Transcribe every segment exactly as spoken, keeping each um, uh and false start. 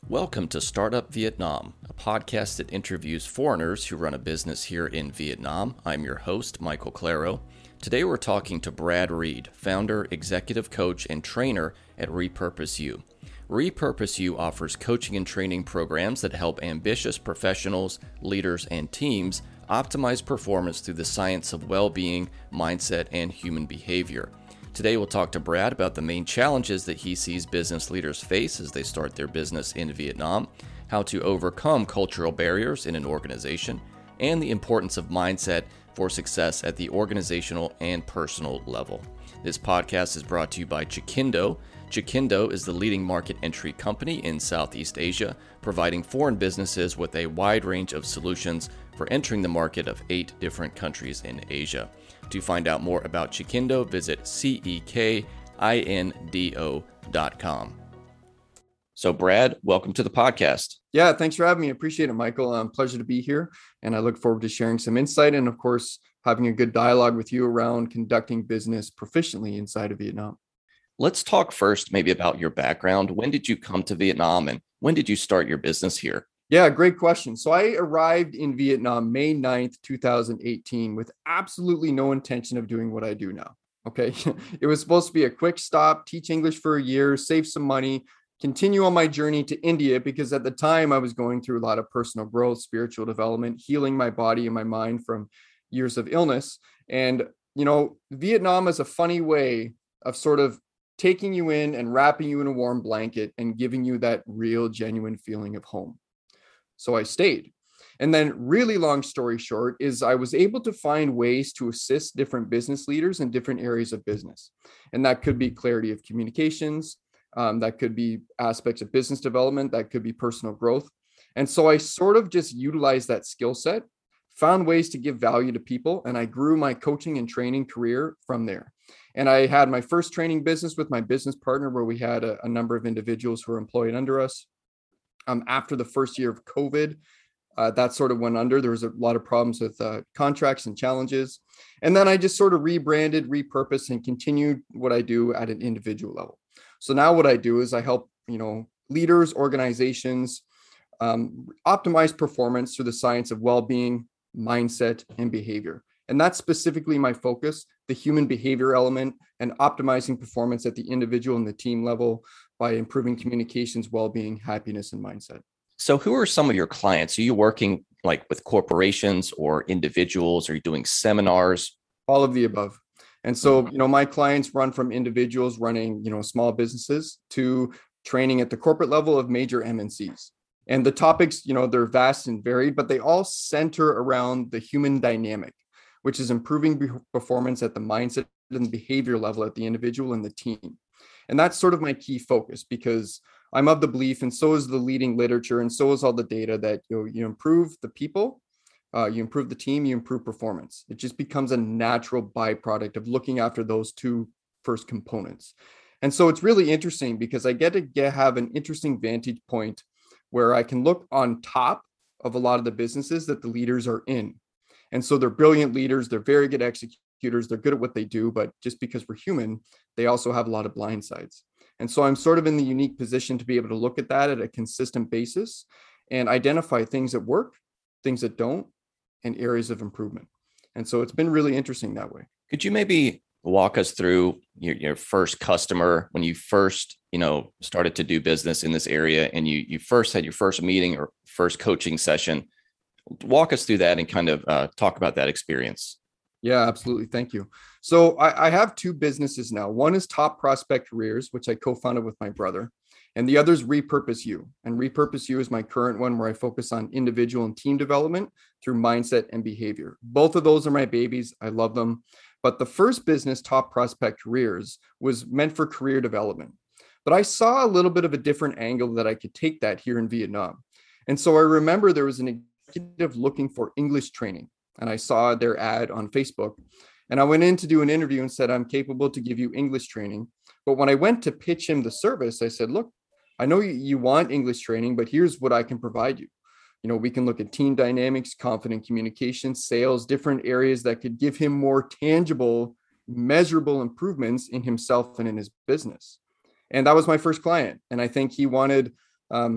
Welcome to Startup Vietnam, a podcast that interviews foreigners who run a business here in Vietnam. I'm your host, Michael Claro. Today we're talking to Brad Reed, founder, executive coach, and trainer at Repurpose U. Repurpose U offers coaching and training programs that help ambitious professionals, leaders, and teams optimize performance through the science of well-being, mindset, and human behavior. Today we'll talk to Brad about the main challenges that he sees business leaders face as they start their business in Vietnam, how to overcome cultural barriers in an organization, and the importance of mindset for success at the organizational and personal level. This podcast is brought to you by Chikindo. Chikindo is the leading market entry company in Southeast Asia, providing foreign businesses with a wide range of solutions for entering the market of eight different countries in Asia. To find out more about Chikindo, visit C E K I N D O dot com. So Brad, welcome to the podcast. Yeah, thanks for having me. I appreciate it, Michael. Um, pleasure to be here. And I look forward to sharing some insight and, of course, having a good dialogue with you around conducting business proficiently inside of Vietnam. Let's talk first maybe about your background. When did you come to Vietnam and when did you start your business here? Yeah, great question. So I arrived in Vietnam May ninth, two thousand eighteen with absolutely no intention of doing what I do now. Okay. It was supposed to be a quick stop, teach English for a year, save some money, continue on my journey to India, because at the time I was going through a lot of personal growth, spiritual development, healing my body and my mind from years of illness. And, you know, Vietnam is a funny way of sort of taking you in and wrapping you in a warm blanket and giving you that real, genuine feeling of home. So I stayed. And then really long story short is I was able to find ways to assist different business leaders in different areas of business. And that could be clarity of communications. Um, that could be aspects of business development. That could be personal growth. And so I sort of just utilized that skill set, found ways to give value to people, and I grew my coaching and training career from there. And I had my first training business with my business partner where we had a, a number of individuals who were employed under us. Um, after the first year of COVID, uh, that sort of went under. There was a lot of problems with uh, contracts and challenges. And then I just sort of rebranded, repurposed, and continued what I do at an individual level. So now what I do is I help, you know, leaders, organizations um, optimize performance through the science of well-being, mindset, and behavior. And that's specifically my focus, the human behavior element and optimizing performance at the individual and the team level by improving communications, well-being, happiness, and mindset. So who are some of your clients? Are you working like with corporations or individuals? Are you doing seminars? All of the above. And so, you know, my clients run from individuals running, you know, small businesses to training at the corporate level of major M N Cs. And the topics, you know, they're vast and varied, but they all center around the human dynamic, which is improving be- performance at the mindset and behavior level at the individual and the team. And that's sort of my key focus because I'm of the belief, and so is the leading literature, and so is all the data, that you know, you improve the people, uh, you improve the team, you improve performance. It just becomes a natural byproduct of looking after those two first components. And so it's really interesting because I get to get, have an interesting vantage point where I can look on top of a lot of the businesses that the leaders are in. And so they're brilliant leaders. They're very good executors. They're good at what they do. But just because we're human, they also have a lot of blind sides. And so I'm sort of in the unique position to be able to look at that at a consistent basis and identify things that work, things that don't, and areas of improvement. And so it's been really interesting that way. Could you maybe walk us through your, your first customer when you first, you know, started to do business in this area and you you first had your first meeting or first coaching session? Walk us through that and kind of uh, talk about that experience. Yeah, absolutely. Thank you. So I, I have two businesses now. One is Top Prospect Careers, which I co-founded with my brother, and the other is Repurpose U. And Repurpose U is my current one where I focus on individual and team development through mindset and behavior. Both of those are my babies. I love them. But the first business, Top Prospect Careers, was meant for career development. But I saw a little bit of a different angle that I could take that here in Vietnam. And so I remember there was an executive looking for English training. And I saw their ad on Facebook. And I went in to do an interview and said, I'm capable to give you English training. But when I went to pitch him the service, I said, look, I know you, you want English training, but here's what I can provide you. You know, we can look at team dynamics, confident communication, sales, different areas that could give him more tangible, measurable improvements in himself and in his business. And that was my first client. And I think he wanted um,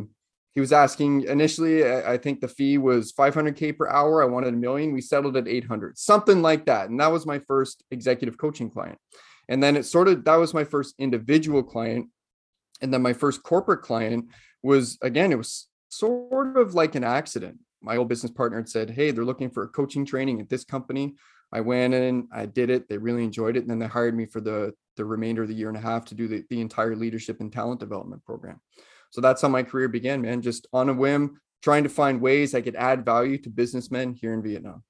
He was asking initially, I think the fee was five hundred K per hour. I wanted a million. We settled at eight hundred, something like that. And that was my first executive coaching client. And then it sort of, that was my first individual client. And then my first corporate client was, again, it was sort of like an accident. My old business partner had said, hey, they're looking for a coaching training at this company. I went in, I did it. They really enjoyed it. And then they hired me for the, the remainder of the year and a half to do the, the entire leadership and talent development program. So that's how my career began, man, just on a whim, trying to find ways I could add value to businessmen here in Vietnam.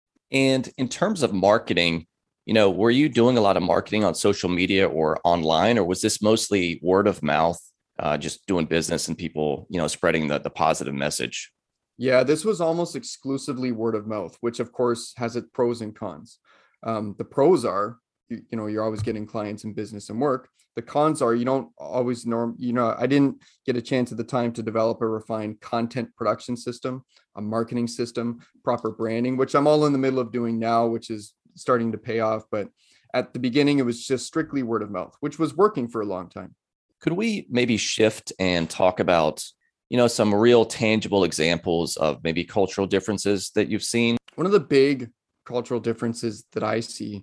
And in terms of marketing, you know, were you doing a lot of marketing on social media or online, or was this mostly word of mouth, uh, just doing business and people, you know, spreading the, the positive message? Yeah, this was almost exclusively word of mouth, which of course has its pros and cons. Um, the pros are, you, you know, you're always getting clients in business and work. The cons are you don't always norm, you know, I didn't get a chance at the time to develop a refined content production system, a marketing system, proper branding, which I'm all in the middle of doing now, which is starting to pay off. But at the beginning, it was just strictly word of mouth, which was working for a long time. Could we maybe shift and talk about, you know, some real tangible examples of maybe cultural differences that you've seen? One of the big cultural differences that I see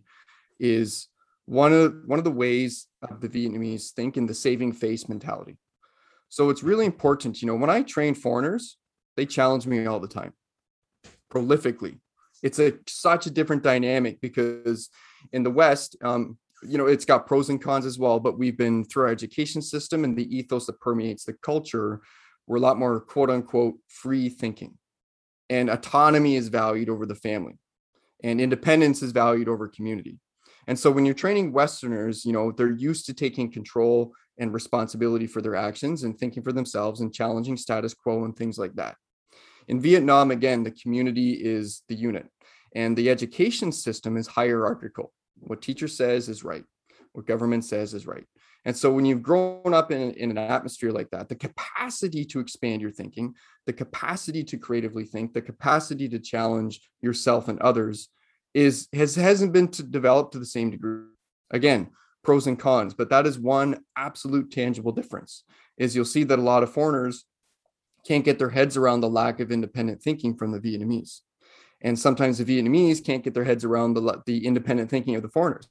is one of one of the ways of the Vietnamese think in the saving face mentality. So it's really important, you know, when I train foreigners, they challenge me all the time, prolifically. It's a such a different dynamic because in the West, um, you know, it's got pros and cons as well, but we've been through our education system and the ethos that permeates the culture, we're a lot more quote unquote free thinking, and autonomy is valued over the family, and independence is valued over community. And so when you're training Westerners, you know, they're used to taking control and responsibility for their actions and thinking for themselves and challenging status quo and things like that. In Vietnam, again, the community is the unit, and the education system is hierarchical. What teacher says is right. What government says is right. And so when you've grown up in, in an atmosphere like that, the capacity to expand your thinking, the capacity to creatively think, the capacity to challenge yourself and others is has hasn't been to develop to the same degree. Again, pros and cons, but that is one absolute tangible difference. Is you'll see that a lot of foreigners can't get their heads around the lack of independent thinking from the Vietnamese, and sometimes the Vietnamese can't get their heads around the the independent thinking of the foreigners.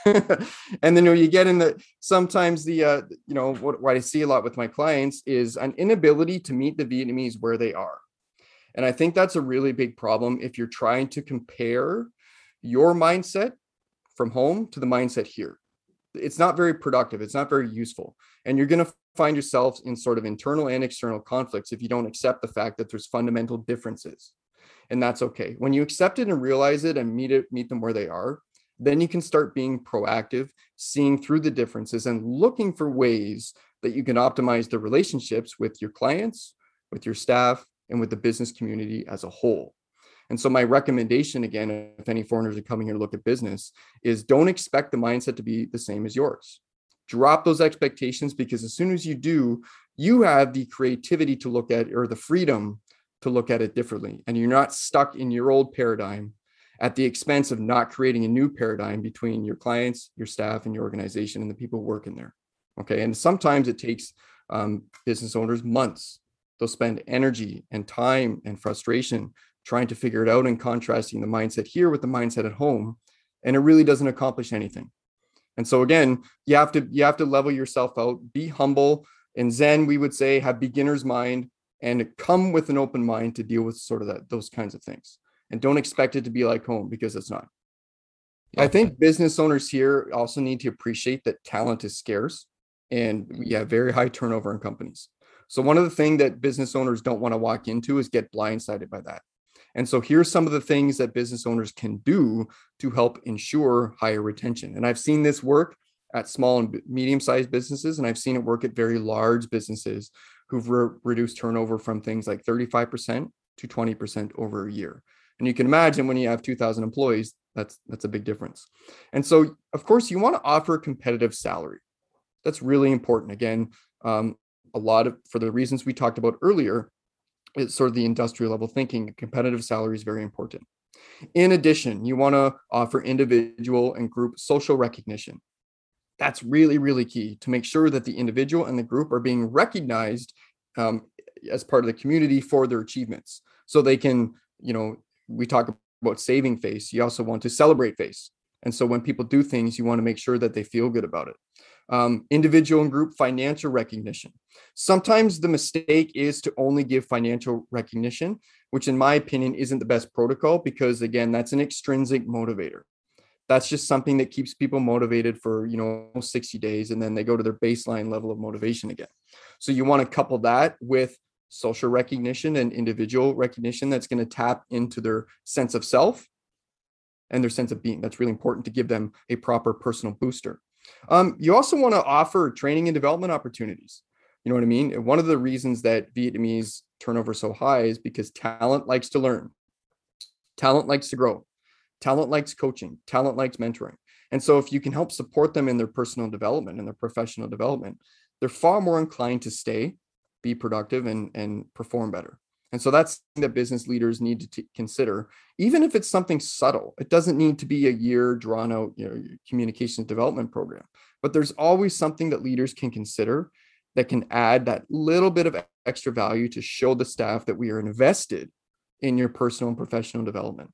And then you, know, you get in the sometimes the uh, you know what, what I see a lot with my clients is an inability to meet the Vietnamese where they are, and I think that's a really big problem if you're trying to compare your mindset from home to the mindset here. It's not very productive. It's not very useful. And you're going to find yourself in sort of internal and external conflicts if you don't accept the fact that there's fundamental differences. And that's okay. When you accept it and realize it and meet it, meet them where they are, then you can start being proactive, seeing through the differences and looking for ways that you can optimize the relationships with your clients, with your staff, and with the business community as a whole. And so my recommendation, again, if any foreigners are coming here to look at business, is don't expect the mindset to be the same as yours. Drop those expectations, because as soon as you do, you have the creativity to look at, or the freedom to look at it differently. And you're not stuck in your old paradigm at the expense of not creating a new paradigm between your clients, your staff, and your organization and the people working there. Okay. And sometimes it takes um, business owners months. They'll spend energy and time and frustration trying to figure it out and contrasting the mindset here with the mindset at home. And it really doesn't accomplish anything. And so again, you have to, you have to level yourself out, be humble. And Zen, we would say, have beginner's mind and come with an open mind to deal with sort of that, those kinds of things. And don't expect it to be like home, because it's not. I think business owners here also need to appreciate that talent is scarce and we have very high turnover in companies. So one of the things that business owners don't want to walk into is get blindsided by that. And so here's some of the things that business owners can do to help ensure higher retention. And I've seen this work at small and medium-sized businesses, and I've seen it work at very large businesses who've re- reduced turnover from things like thirty-five percent to twenty percent over a year. And you can imagine when you have two thousand employees, that's that's a big difference. And so, of course, you want to offer a competitive salary. That's really important. Again, um, a lot of, for the reasons we talked about earlier, it's sort of the industrial level thinking. A competitive salary is very important. In addition, you want to offer individual and group social recognition. That's really, really key to make sure that the individual and the group are being recognized um, as part of the community for their achievements. So they can, you know, we talk about saving face. You also want to celebrate face. And so when people do things, you want to make sure that they feel good about it. Um, individual and group financial recognition. Sometimes the mistake is to only give financial recognition, which in my opinion isn't the best protocol, because again, that's an extrinsic motivator. That's just something that keeps people motivated for, you know, sixty days, and then they go to their baseline level of motivation again. So you want to couple that with social recognition and individual recognition that's going to tap into their sense of self and their sense of being. That's really important to give them a proper personal booster. Um, you also want to offer training and development opportunities. You know what I mean? And one of the reasons that Vietnamese turnover is so high is because talent likes to learn. Talent likes to grow. Talent likes coaching. Talent likes mentoring. And so if you can help support them in their personal development and their professional development, they're far more inclined to stay, be productive, and, and perform better. And so that's something that business leaders need to t- consider, even if it's something subtle. It doesn't need to be a year drawn out, you know, communications development program, but there's always something that leaders can consider that can add that little bit of extra value to show the staff that we are invested in your personal and professional development.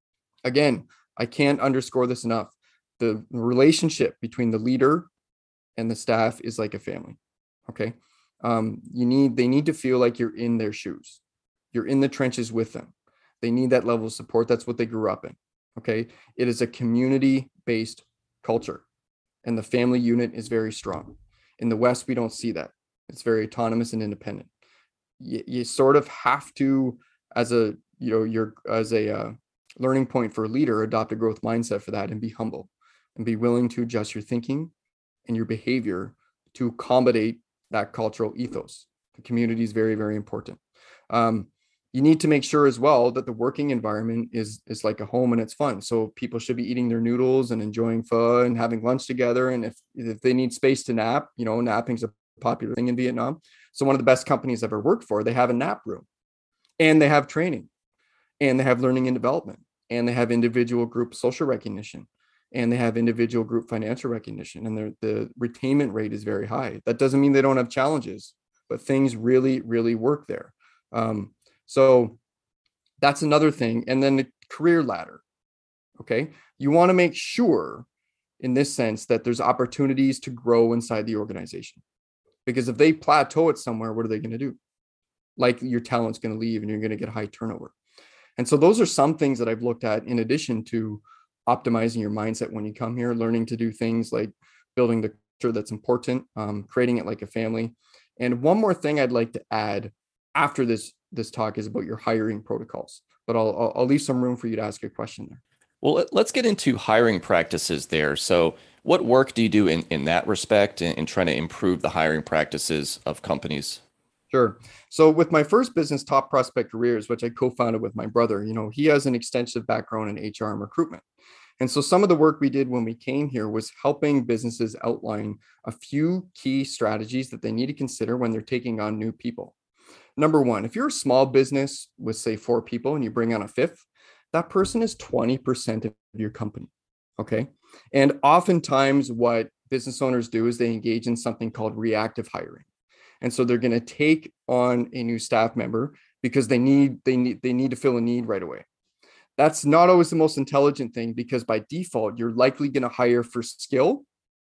Again, I can't underscore this enough. The relationship between the leader and the staff is like a family. Okay. Um, you need, they need to feel like you're in their shoes. You're in the trenches with them. They need that level of support. That's what they grew up in. Okay. It is a community-based culture, and the family unit is very strong. In the West, we don't see that. It's very autonomous and independent. You, you sort of have to, as a, you know, you're as a uh, learning point for a leader, adopt a growth mindset for that and be humble and be willing to adjust your thinking and your behavior to accommodate that cultural ethos. The community is very, very important. Um, you need to make sure as well that the working environment is, is like a home and it's fun. So people should be eating their noodles and enjoying pho and having lunch together. And if, if they need space to nap, you know, napping's a popular thing in Vietnam. So one of the best companies I've ever worked for, they have a nap room, and they have training, and they have learning and development, and they have individual group social recognition, and they have individual group financial recognition, and the retainment rate is very high. That doesn't mean they don't have challenges, but things really, really work there. Um, so that's another thing. And then the career ladder. Okay. You want to make sure in this sense that there's opportunities to grow inside the organization, because if they plateau it somewhere, what are they going to do? Like, your talent's going to leave and you're going to get high turnover. And so those are some things that I've looked at in addition to optimizing your mindset when you come here, learning to do things like building the culture that's important, um, creating it like a family. And one more thing I'd like to add after this this talk is about your hiring protocols, but I'll, I'll I'll leave some room for you to ask a question there. Well, let's get into hiring practices there. So what work do you do in, in that respect in, in trying to improve the hiring practices of companies? Sure. So with my first business, Top Prospect Careers, which I co-founded with my brother, you know, he has an extensive background in H R and recruitment. And so some of the work we did when we came here was helping businesses outline a few key strategies that they need to consider when they're taking on new people. Number one, if you're a small business with, say, four people and you bring on a fifth, that person is twenty percent of your company. Okay. And oftentimes what business owners do is they engage in something called reactive hiring. And so they're going to take on a new staff member because they need, they need, they need to fill a need right away. That's not always the most intelligent thing, because by default, you're likely going to hire for skill,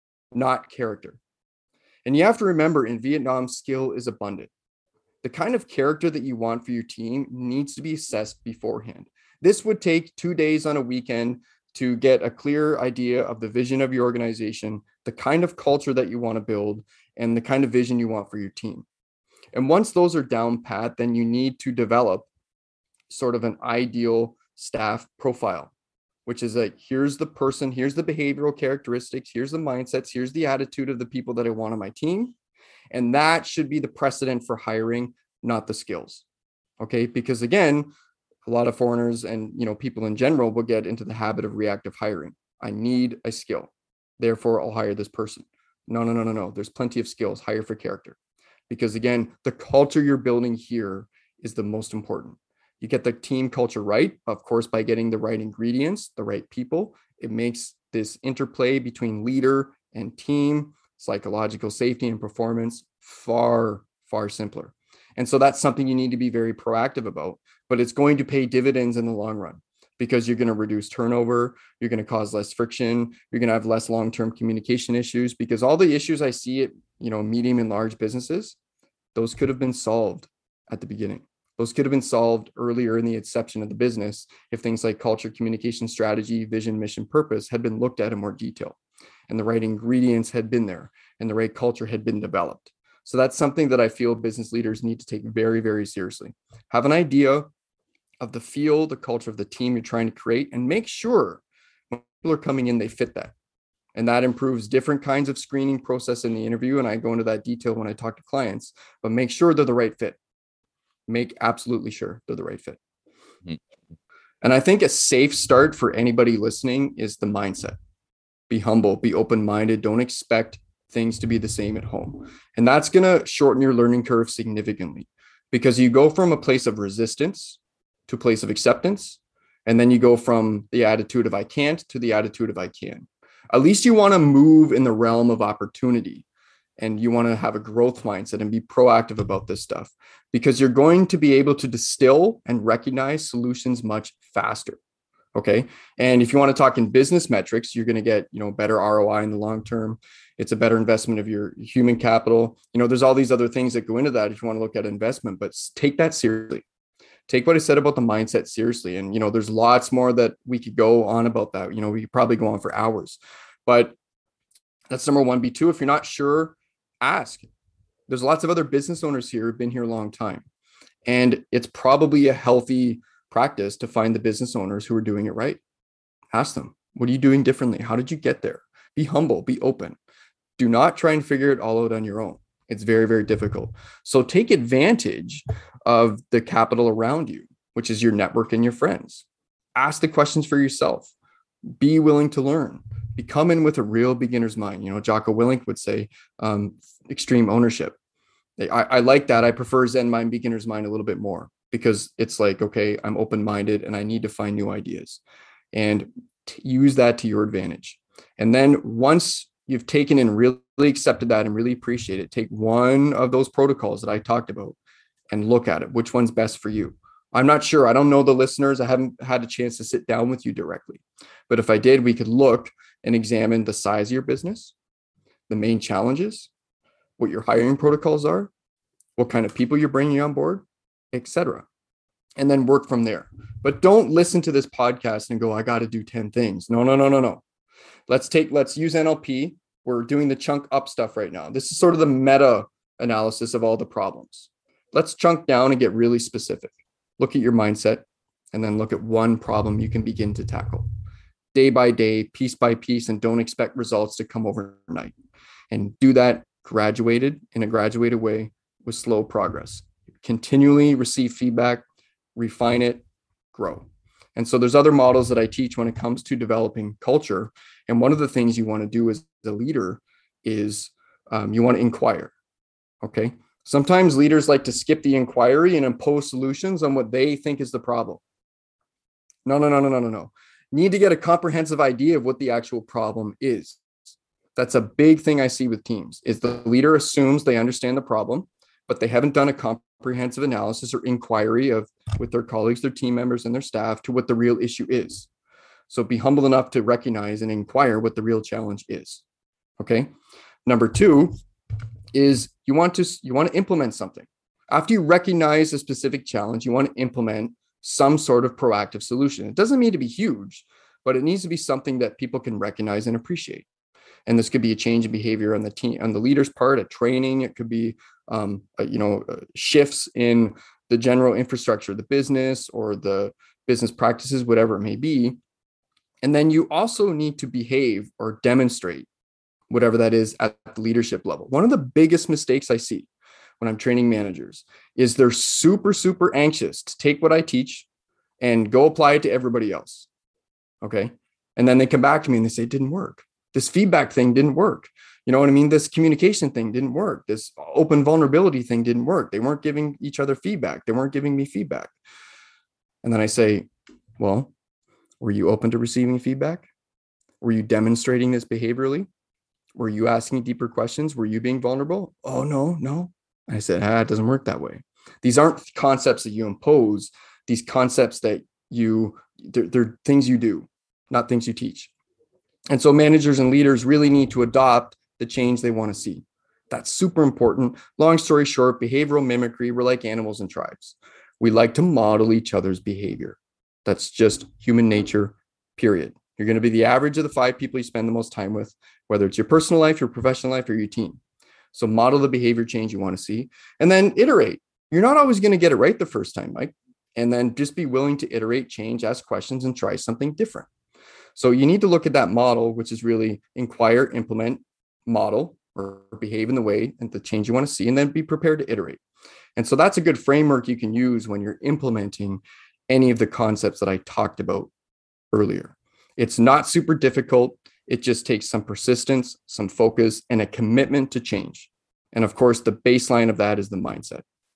not character. And you have to remember, in Vietnam, skill is abundant. The kind of character that you want for your team needs to be assessed beforehand. This would take two days on a weekend to get a clear idea of the vision of your organization, the kind of culture that you want to build, and the kind of vision you want for your team. And once those are down pat, then you need to develop sort of an ideal staff profile, which is like, here's the person, here's the behavioral characteristics, here's the mindsets, here's the attitude of the people that I want on my team. And that should be the precedent for hiring, not the skills. Okay. Because again, a lot of foreigners and, you know, people in general will get into the habit of reactive hiring. I need a skill, therefore I'll hire this person. No, no, no, no, no. There's plenty of skills. Hire for character. Because again, the culture you're building here is the most important. You get the team culture right, of course, by getting the right ingredients, the right people. It makes this interplay between leader and team, psychological safety and performance far, far simpler. And so that's something you need to be very proactive about, but it's going to pay dividends in the long run because you're going to reduce turnover. You're going to cause less friction. You're going to have less long-term communication issues, because all the issues I see at, you know, medium and large businesses, those could have been solved at the beginning. Those could have been solved earlier in the inception of the business if things like culture, communication, strategy, vision, mission, purpose had been looked at in more detail, and the right ingredients had been there, and the right culture had been developed. So that's something that I feel business leaders need to take very, very seriously. Have an idea of the feel, the culture of the team you're trying to create, and make sure when people are coming in, they fit that. And that improves different kinds of screening process in the interview. And I go into that detail when I talk to clients, but make sure they're the right fit. Make absolutely sure they're the right fit. Mm-hmm. And I think a safe start for anybody listening is the mindset. Be humble, be open-minded. Don't expect things to be the same at home. And that's going to shorten your learning curve significantly, because you go from a place of resistance to a place of acceptance. And then you go from the attitude of I can't to the attitude of I can. At least you want to move in the realm of opportunity, and you want to have a growth mindset and be proactive about this stuff, because you're going to be able to distill and recognize solutions much faster. Okay. And if you want to talk in business metrics, you're going to get, you know, better R O I in the long term. It's a better investment of your human capital. You know, there's all these other things that go into that if you want to look at investment, but take that seriously. Take what I said about the mindset seriously. And, you know, there's lots more that we could go on about that. You know, we could probably go on for hours, but that's number one. B two, if you're not sure, ask. There's lots of other business owners here who've been here a long time. And it's probably a healthy practice to find the business owners who are doing it right. Ask them, what are you doing differently? How did you get there? Be humble, be open. Do not try and figure it all out on your own. It's very, very difficult. So take advantage of the capital around you, which is your network and your friends. Ask the questions for yourself. Be willing to learn. Be come in with a real beginner's mind. You know, Jocko Willink would say, um, extreme ownership. I, I like that. I prefer Zen mind, beginner's mind a little bit more, because it's like, okay, I'm open-minded and I need to find new ideas, and t- use that to your advantage. And then once you've taken and really accepted that and really appreciate it, take one of those protocols that I talked about and look at it. Which one's best for you? I'm not sure. I don't know the listeners. I haven't had a chance to sit down with you directly. But if I did, we could look and examine the size of your business, the main challenges, what your hiring protocols are, what kind of people you're bringing on board, et cetera. And then work from there. But don't listen to this podcast and go, I got to do ten things. No, no, no, no, no. Let's take, let's use N L P. We're doing the chunk up stuff right now. This is sort of the meta analysis of all the problems. Let's chunk down and get really specific. Look at your mindset, and then look at one problem you can begin to tackle day by day, piece by piece, and don't expect results to come overnight. And do that graduated in a graduated way with slow progress. Continually receive feedback, refine it, grow. And so there's other models that I teach when it comes to developing culture. And one of the things you want to do as a leader is um, you want to inquire. Okay. Sometimes leaders like to skip the inquiry and impose solutions on what they think is the problem. No, no, no, no, no, no, no. Need to get a comprehensive idea of what the actual problem is. That's a big thing I see with teams, is the leader assumes they understand the problem, but they haven't done a comprehensive analysis or inquiry of with their colleagues, their team members, and their staff to what the real issue is. So be humble enough to recognize and inquire what the real challenge is. Okay. Number two is you want to you want to implement something. After you recognize a specific challenge, you want to implement some sort of proactive solution. It doesn't need to be huge, but it needs to be something that people can recognize and appreciate. And this could be a change in behavior on the team, on the leader's part, a training. It could be, um, uh, you know, uh, shifts in the general infrastructure of the business or the business practices, whatever it may be. And then you also need to behave or demonstrate whatever that is at the leadership level. One of the biggest mistakes I see when I'm training managers is they're super, super anxious to take what I teach and go apply it to everybody else. Okay. And then they come back to me and they say, it didn't work. This feedback thing didn't work. You know what I mean? This communication thing didn't work. This open vulnerability thing didn't work. They weren't giving each other feedback. They weren't giving me feedback. And then I say, well, were you open to receiving feedback? Were you demonstrating this behaviorally? Were you asking deeper questions? Were you being vulnerable? Oh, no, no. I said, ah, it doesn't work that way. These aren't concepts that you impose, these concepts that you, they're, they're things you do, not things you teach. And so managers and leaders really need to adopt the change they want to see. That's super important. Long story short, behavioral mimicry, we're like animals in tribes. We like to model each other's behavior. That's just human nature, period. You're going to be the average of the five people you spend the most time with, whether it's your personal life, your professional life, or your team. So model the behavior change you want to see, and then iterate. You're not always going to get it right the first time, Mike. And then just be willing to iterate, change, ask questions, and try something different. So you need to look at that model, which is really inquire, implement, model, or behave in the way and the change you want to see, and then be prepared to iterate. And so that's a good framework you can use when you're implementing any of the concepts that I talked about earlier. It's not super difficult. It just takes some persistence, some focus, and a commitment to change. And of course, the baseline of that is the mindset.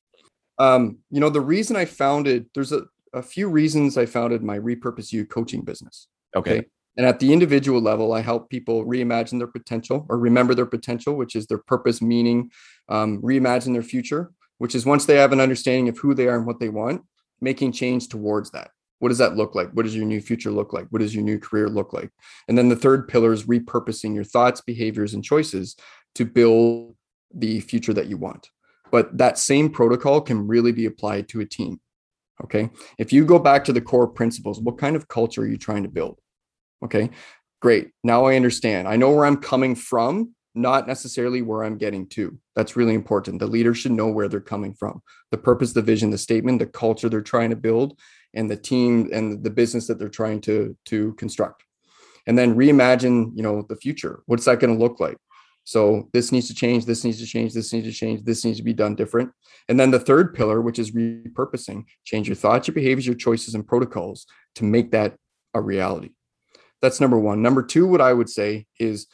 Um, you know, the reason I founded, there's a, a few reasons I founded my Repurpose You coaching business. Okay. okay. And at the individual level, I help people reimagine their potential or remember their potential, which is their purpose, meaning, um, reimagine their future, which is once they have an understanding of who they are and what they want, making change towards that. What does that look like? What does your new future look like? What does your new career look like? And then the third pillar is repurposing your thoughts, behaviors, and choices to build the future that you want. But that same protocol can really be applied to a team. Okay. If you go back to the core principles, what kind of culture are you trying to build? Okay, great. Now I understand. I know where I'm coming from, not necessarily where I'm getting to. That's really important. The leader should know where they're coming from. The purpose, the vision, the statement, the culture they're trying to build, and the team and the business that they're trying to, to construct. And then reimagine, you know, the future. What's that going to look like? So this needs to change, this needs to change, this needs to change, this needs to be done different. And then the third pillar, which is repurposing, change your thoughts, your behaviors, your choices, and protocols to make that a reality. That's number one. Number two, what I would say is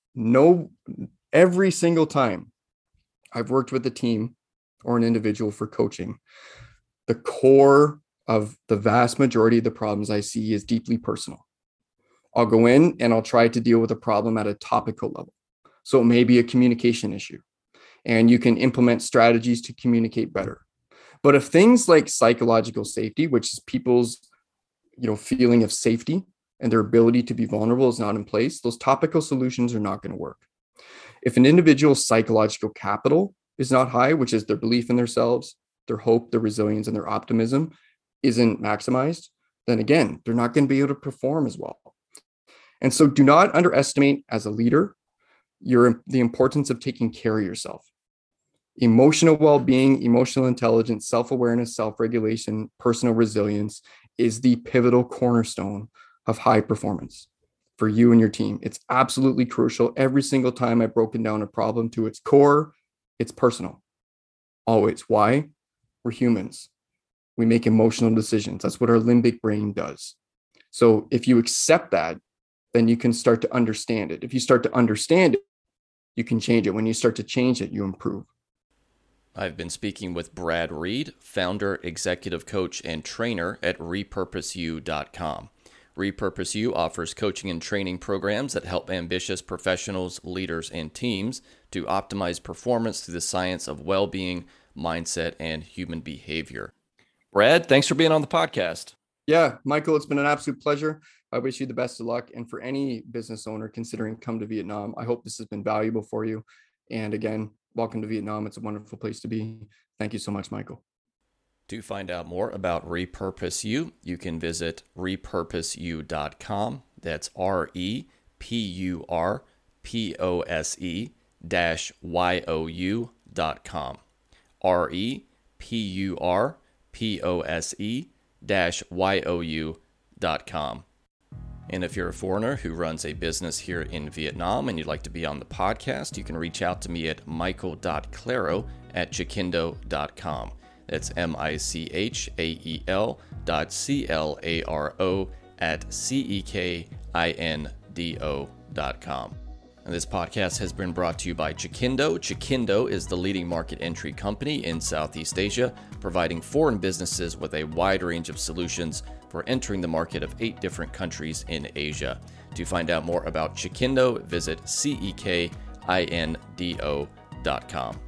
know every single time I've worked with a team or an individual for coaching, the core of the vast majority of the problems I see is deeply personal. I'll go in and I'll try to deal with a problem at a topical level. So it may be a communication issue, and you can implement strategies to communicate better. But if things like psychological safety, which is people's, you know, feeling of safety and their ability to be vulnerable is not in place, those topical solutions are not going to work. If an individual's psychological capital is not high, which is their belief in themselves, their hope, their resilience, and their optimism isn't maximized, then again, they're not going to be able to perform as well. And so do not underestimate as a leader your the importance of taking care of yourself. Emotional well-being, emotional intelligence, self-awareness, self-regulation, personal resilience is the pivotal cornerstone of high performance for you and your team. It's absolutely crucial. Every single time I've broken down a problem to its core, it's personal. Always. Why? We're humans. We make emotional decisions. That's what our limbic brain does. So if you accept that, then you can start to understand it. If you start to understand it, you can change it. When you start to change it, you improve. I've been speaking with Brad Reed, founder, executive coach, and trainer at repurpose you dot com. Repurpose You offers coaching and training programs that help ambitious professionals, leaders, and teams to optimize performance through the science of well-being, mindset, and human behavior. Brad, thanks for being on the podcast. Yeah, Michael, it's been an absolute pleasure. I wish you the best of luck. And for any business owner considering come to Vietnam, I hope this has been valuable for you. And again, welcome to Vietnam. It's a wonderful place to be. Thank you so much, Michael. To find out more about Repurpose You, you can visit repurpose you dot com. That's R E P U R P O S E dash Y O U dot com. R E P U R P O S E dash Y O U dot com. And if you're a foreigner who runs a business here in Vietnam and you'd like to be on the podcast, you can reach out to me at michael dot claro at chikindo dot com. That's M I C H A E L dot C L A R O at C E K I N D O dot com. And this podcast has been brought to you by Chikindo. Chikindo is the leading market entry company in Southeast Asia, providing foreign businesses with a wide range of solutions for entering the market of eight different countries in Asia. To find out more about Chikindo, visit C E K I N D O dot com.